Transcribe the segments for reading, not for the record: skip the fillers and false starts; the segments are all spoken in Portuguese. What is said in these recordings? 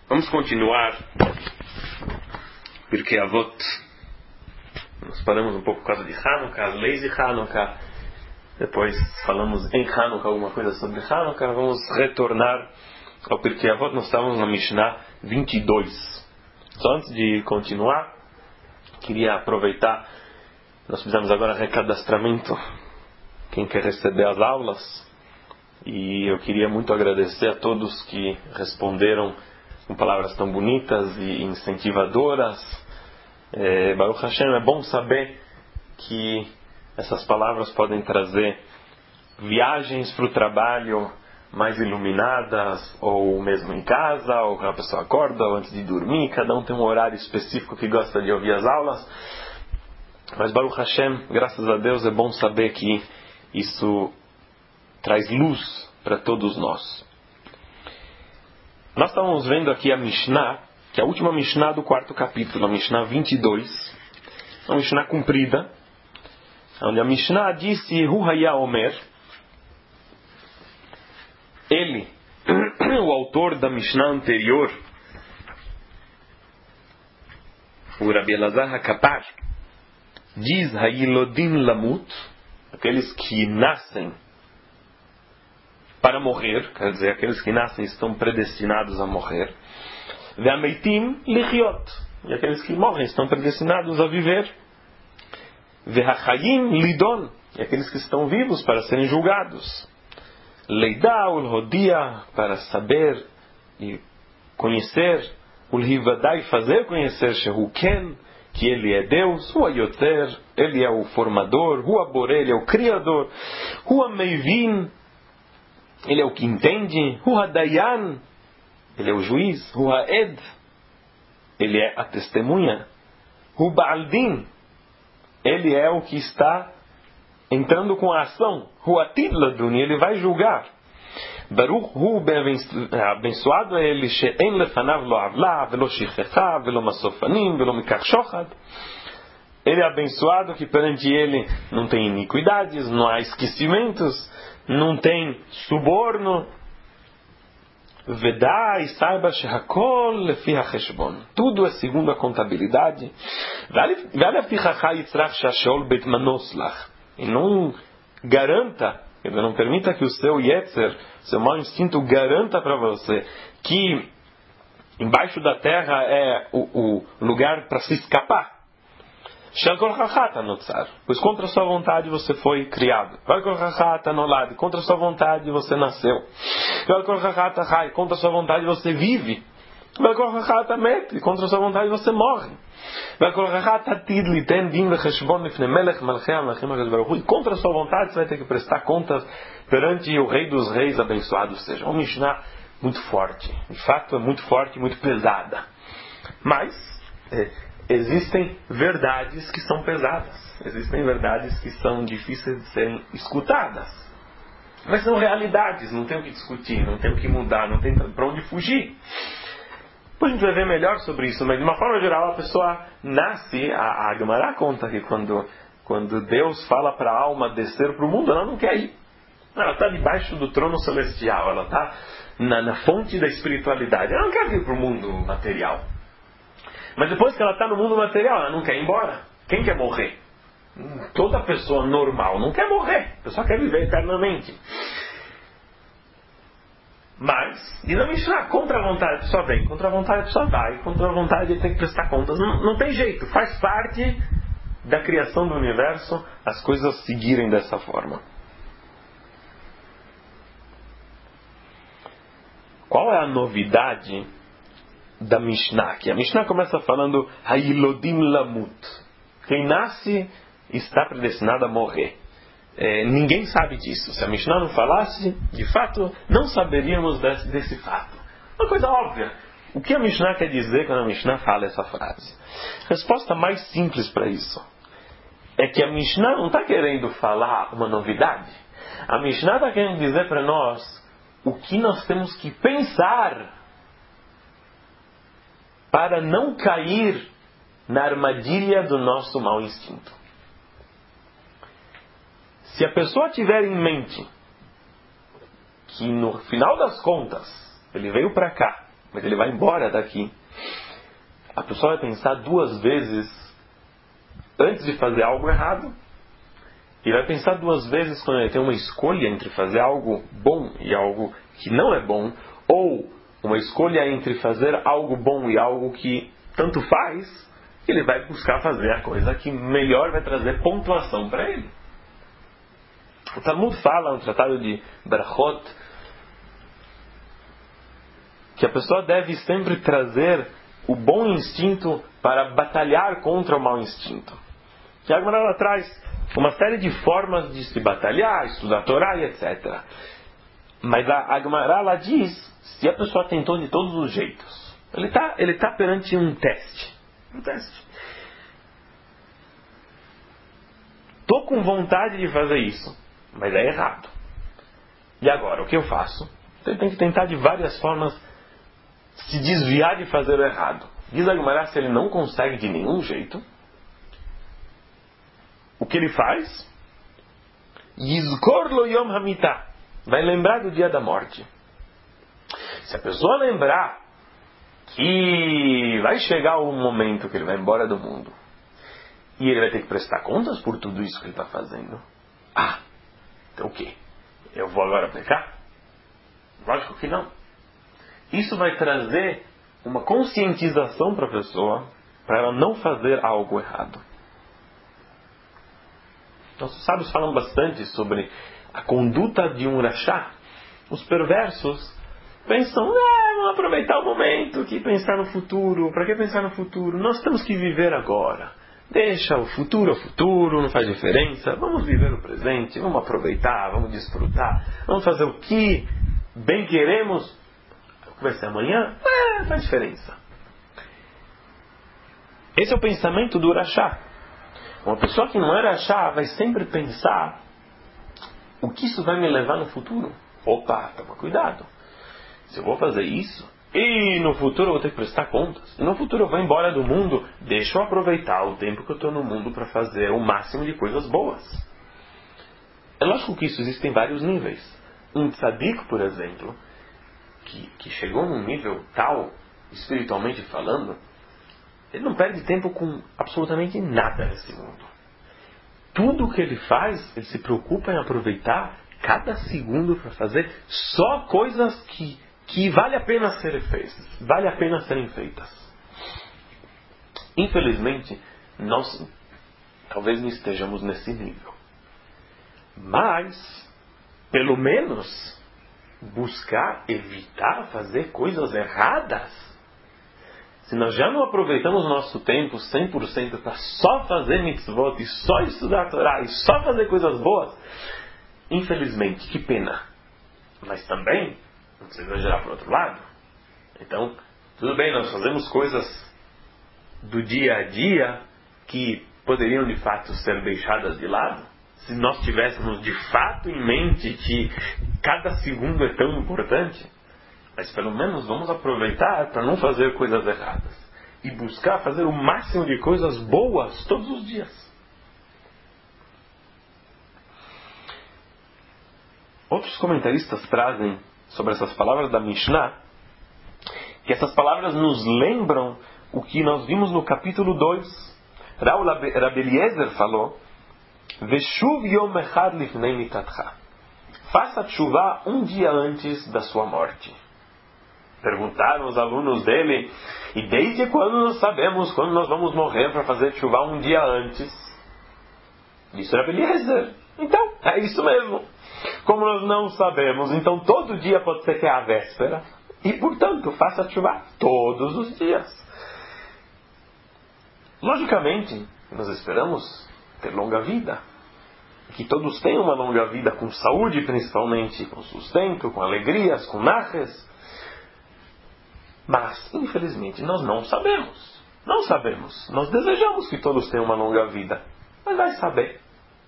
Vamos continuar Pirkei Avot. Nós paramos um pouco por causa de Hanukkah, as leis de Hanukkah. Depois falamos em Hanukkah alguma coisa sobre Hanukkah. Vamos retornar ao Pirkei Avot. Nós estávamos na Mishnah 22. Só antes de continuar, queria aproveitar. Nós fizemos agora recadastramento. Quem quer receber as aulas. E eu queria muito agradecer a todos que responderam com palavras tão bonitas e incentivadoras. Baruch Hashem, é bom saber que essas palavras podem trazer viagens para o trabalho mais iluminadas, ou mesmo em casa, ou quando a pessoa acorda, ou antes de dormir. Cada um tem um horário específico que gosta de ouvir as aulas. Mas Baruch Hashem, graças a Deus, é bom saber que isso traz luz para todos nós. Nós estamos vendo aqui a Mishnah, que é a última Mishnah do quarto capítulo, a Mishnah 22. É uma Mishnah comprida, onde a Mishnah disse, Hu Haya Omer, ele, o autor da Mishnah anterior, o Rabi Elazar HaKappar, diz, Hayilodim Lamut, aqueles que nascem para morrer, quer dizer, aqueles que nascem estão predestinados a morrer. Ve'ameitim lichiot, e aqueles que morrem estão predestinados a viver. Ve'hachayim lidon, e aqueles que estão vivos para serem julgados. Leidá ulhodia, para saber e conhecer. Ulhivadai, fazer conhecer Shehu Ken, que ele é Deus. Hu Ayoter, ele é o formador. Hu Abore, ele é o criador. Hu Ameivin, ele é o que entende. Hu Hadayan, ele é o juiz. Hu Haed, ele é a testemunha. Hu Baaldin, ele é o que está entrando com a ação. Hu Atid Ladun, ele vai julgar. Baruch Hu, abençoado é ele, she'en lefanav lo avla, velo shichecha, velo masofanim, velo mikach shochad. Ele é abençoado que perante ele não tem iniquidades, não há esquecimentos, não tem suborno. Vedai, saiba shehakol lefi hacheshbon. Tudo é segundo a contabilidade. E não garanta, não permita que o seu yetzer, seu mau instinto, garanta para você que embaixo da terra é o lugar para se escapar. Pois contra a sua vontade você foi criado. Contra a sua vontade você nasceu. Contra a sua vontade você vive. Contra a sua vontade você morre. E contra a sua vontade você vai ter que prestar contas perante o Rei dos Reis, abençoado seja. Uma Mishnah muito forte. De fato é muito forte e muito pesada. Mas existem verdades que são pesadas. Existem verdades que são difíceis de serem escutadas. Mas são realidades, não tem o que discutir, não tem o que mudar, não tem para onde fugir. Depois a gente vai ver melhor sobre isso, mas de uma forma geral a pessoa nasce, a Gemara conta que quando Deus fala para a alma descer para o mundo, ela não quer ir. Ela está debaixo do trono celestial, ela está na fonte da espiritualidade, ela não quer vir para o mundo material. Mas depois que ela está no mundo material, ela não quer ir embora. Quem quer morrer? Toda pessoa normal não quer morrer. A pessoa quer viver eternamente. Mas, diz a Mishnah, contra a vontade a pessoa vem, contra a vontade a pessoa vai, contra a vontade ele tem que prestar contas. Não tem jeito, faz parte da criação do universo as coisas seguirem dessa forma. Qual é a novidade da Mishnah aqui? A Mishnah começa falando Hayilodim Lamut. Quem nasce está predestinado a morrer. Ninguém sabe disso. Se a Mishnah não falasse, de fato, não saberíamos desse fato. Uma coisa óbvia. O que a Mishnah quer dizer quando a Mishnah fala essa frase? A resposta mais simples para isso é que a Mishnah não está querendo falar uma novidade. A Mishnah está querendo dizer para nós o que nós temos que pensar para não cair na armadilha do nosso mau instinto. Se a pessoa tiver em mente que no final das contas ele veio para cá mas ele vai embora daqui, a pessoa vai pensar 2 vezes antes de fazer algo errado, e vai pensar 2 vezes quando ele tem uma escolha entre fazer algo bom e algo que não é bom, ou uma escolha entre fazer algo bom e algo que tanto faz, ele vai buscar fazer a coisa que melhor vai trazer pontuação para ele. O Talmud fala no Tratado de Berachot que a pessoa deve sempre trazer o bom instinto para batalhar contra o mau instinto. E a Gemara traz uma série de formas de se batalhar, estudar a Torá e etc. Mas a Gemara lá diz, se a pessoa tentou de todos os jeitos, ele está perante um teste. Estou com vontade de fazer isso, mas é errado. E agora, o que eu faço? Ele tem que tentar de várias formas se desviar de fazer o errado. Diz a Gemara, se ele não consegue de nenhum jeito, o que ele faz? Yizkor lo yom hamitah. Vai lembrar do dia da morte. Se a pessoa lembrar que vai chegar um momento que ele vai embora do mundo e ele vai ter que prestar contas por tudo isso que ele está fazendo. Então o quê? Eu vou agora pecar? Lógico que não. Isso vai trazer uma conscientização para a pessoa, para ela não fazer algo errado. Nossos sábios falam bastante sobre a conduta de um rachá. Os perversos pensam, vamos aproveitar o momento, que pensar no futuro. Para que pensar no futuro? Nós temos que viver agora. Deixa o futuro, não faz diferença. Vamos viver o presente, vamos aproveitar, vamos desfrutar. Vamos fazer o que bem queremos. O que vai ser amanhã? Não faz diferença. Esse é o pensamento do rachá. Uma pessoa que não é rachá vai sempre pensar, o que isso vai me levar no futuro? Opa, toma cuidado. Se eu vou fazer isso, e no futuro eu vou ter que prestar contas. E no futuro eu vou embora do mundo. Deixa eu aproveitar o tempo que eu estou no mundo para fazer o máximo de coisas boas. É lógico que isso existe em vários níveis. Um tzadik, por exemplo, que chegou num nível tal, espiritualmente falando, ele não perde tempo com absolutamente nada nesse mundo. Tudo o que ele faz, ele se preocupa em aproveitar cada segundo para fazer só coisas que vale a pena serem feitas, vale a pena serem feitas. Infelizmente, nós talvez não estejamos nesse nível. Mas, pelo menos, buscar evitar fazer coisas erradas. Se nós já não aproveitamos o nosso tempo 100% para só fazer mitzvot, e só estudar a Torá, e só fazer coisas boas, infelizmente, que pena. Mas também, não precisa exagerar para o outro lado. Então, tudo bem, nós fazemos coisas do dia a dia que poderiam de fato ser deixadas de lado. Se nós tivéssemos de fato em mente que cada segundo é tão importante, mas pelo menos vamos aproveitar para não fazer coisas erradas e buscar fazer o máximo de coisas boas todos os dias. Outros comentaristas trazem sobre essas palavras da Mishnah que essas palavras nos lembram o que nós vimos no capítulo 2. Rabbi Eliezer falou: Veshuv yom echad lifnei mitatcha. Faça tshuva um dia antes da sua morte. Perguntaram os alunos dele: e desde quando nós sabemos quando nós vamos morrer para fazer tshuva um dia antes? Disse Rabbi Eliezer: então, é isso mesmo. Como nós não sabemos, então todo dia pode ser que é a véspera. E, portanto, faça tshuva todos os dias. Logicamente, nós esperamos ter longa vida. Que todos tenham uma longa vida com saúde, principalmente, com sustento, com alegrias, com naches. Mas, infelizmente, nós não sabemos. Não sabemos. Nós desejamos que todos tenham uma longa vida. Mas vai saber.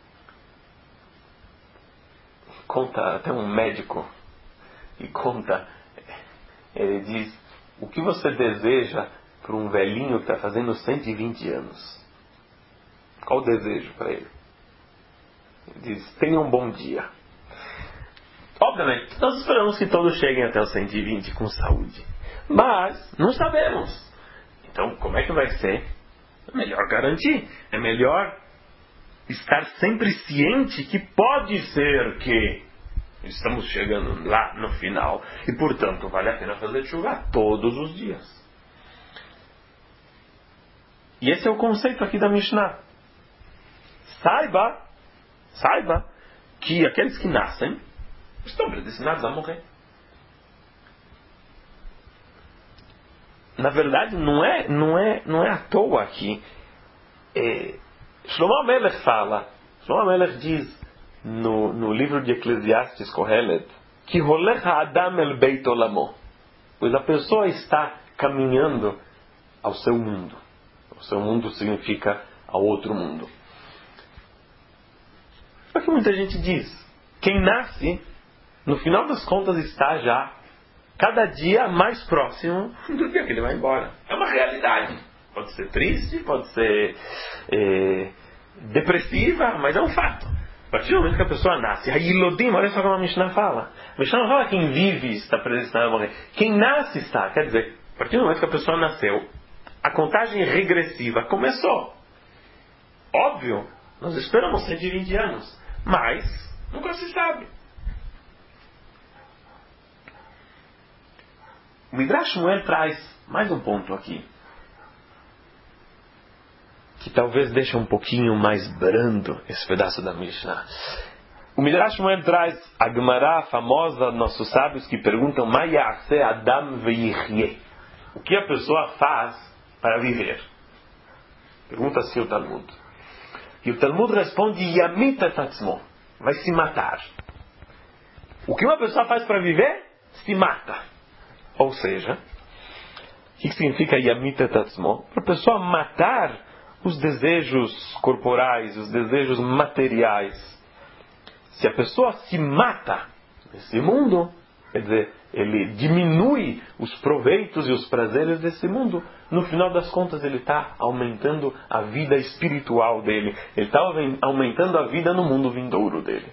Conta até um médico e conta, ele diz: o que você deseja para um velhinho que está fazendo 120 anos? Qual o desejo para ele? Ele diz: tenha um bom dia. Obviamente, nós esperamos que todos cheguem até os 120 com saúde. mas não sabemos. Então, como é que vai ser? É melhor garantir. É melhor estar sempre ciente que pode ser que estamos chegando lá no final. E, portanto, vale a pena fazer chuva todos os dias. E esse é o conceito aqui da Mishnah. Saiba que aqueles que nascem estão predestinados a morrer. Na verdade, não é à toa aqui. Shlomo Melech fala, Shlomo Melech diz no livro de Eclesiastes, Kohelet, que Holech Adam el Beit Olamo, pois a pessoa está caminhando ao seu mundo. O seu mundo significa ao outro mundo. Só que muita gente diz, quem nasce, no final das contas está já cada dia mais próximo do dia que ele vai embora. É uma realidade. Pode ser triste, pode ser depressiva, mas é um fato. A partir do momento que a pessoa nasce, Hayilodim, olha só como a Mishnah fala. A Mishnah não fala quem vive está predestinado a morrer. Quem nasce está. Quer dizer, a partir do momento que a pessoa nasceu, a contagem regressiva começou. Óbvio, nós esperamos 120 anos, mas nunca se sabe. O Midrash Shmuel traz mais um ponto aqui, que talvez deixe um pouquinho mais brando esse pedaço da Mishnah. O Midrash Shmuel traz a Gemara famosa, nossos sábios que perguntam Ma ya'aseh Adam ve'yichyeh. O que a pessoa faz para viver? Pergunta assim o Talmud. E o Talmud responde Yamit et atzmo. Vai se matar. O que uma pessoa faz para viver? Se mata. Ou seja, o que significa Yamit et atzmo? Para a pessoa matar os desejos corporais, os desejos materiais. Se a pessoa se mata nesse mundo, quer dizer, ele diminui os proveitos e os prazeres desse mundo, no final das contas ele está aumentando a vida espiritual dele. Ele está aumentando a vida no mundo vindouro dele.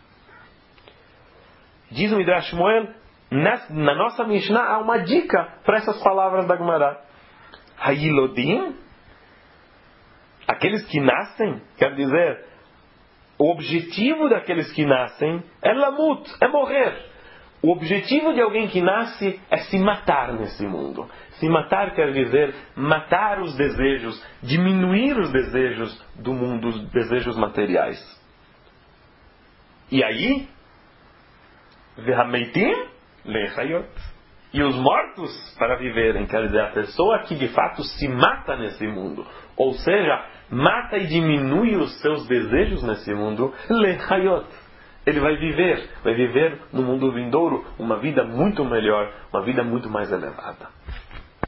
Diz o Midrash Shmuel, na nossa Mishnah há uma dica para essas palavras da Gemara. Hayilodim, aqueles que nascem, quer dizer, o objetivo daqueles que nascem é lamut, é morrer. O objetivo de alguém que nasce é se matar nesse mundo. Se matar quer dizer matar os desejos, diminuir os desejos do mundo, os desejos materiais. E aí, Vehameitim lechayot. E os mortos para viverem, quer dizer, a pessoa que de fato se mata nesse mundo. Ou seja, mata e diminui os seus desejos nesse mundo, lechayot. Ele vai viver no mundo vindouro uma vida muito melhor, uma vida muito mais elevada.